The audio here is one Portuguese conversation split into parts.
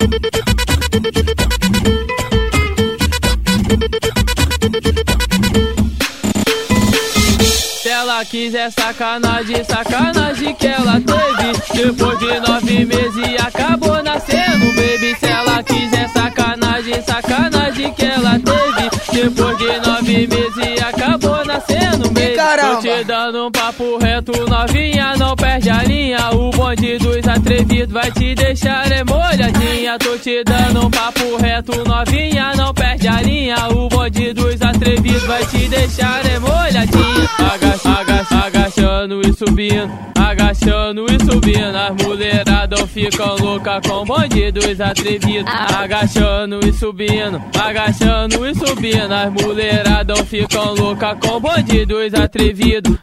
Se ela quiser sacanagem, sacanagem que ela teve. Depois de 9 meses acabou nascendo, baby. Se ela quiser sacanagem, sacanagem que ela teve. Depois de 9 meses acabou nascendo, baby. Tô te dando um papo reto, novinha, não perde a linha. O bonde dos atrevidos vai te deixar molhadinha. Tô te dando um papo reto, novinha, não perde a linha. O bonde dos atrevidos vai te deixar molhadinha. Agachando e subindo, agachando e subindo. As mulheradas ficam loucas com o bonde dos atrevidos. Agachando e subindo, agachando e subindo. As mulheradas ficam loucas com o bonde dos atrevidos.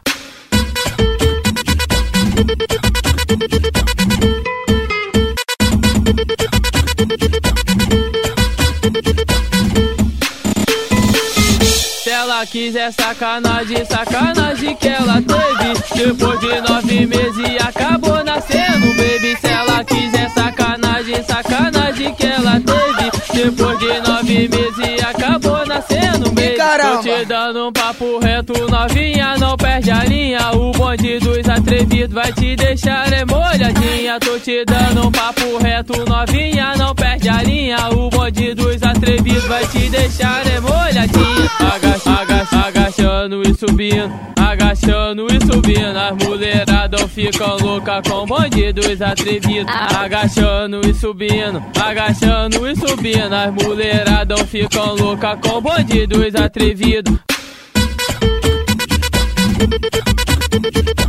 Se ela quiser sacanagem, sacanagem que ela teve. Depois de 9 meses acabou nascendo, baby. Se ela quiser sacanagem, sacanagem que ela teve. Depois de 9 meses acabou nascendo, baby. Tô te dando um papo reto, novinha, não perde a linha. O bonde dos atrevidos vai te deixar molhadinha. Tô te dando um papo reto, novinha, não perde a linha. O bonde dos atrevidos vai te deixar molhadinha. Agachando e subindo, agachando e subindo. As mulheradas ficam loucas com o bonde dos atrevidos. Agachando e subindo, agachando e subindo. As mulheradas ficam loucas com o bonde dos atrevidos.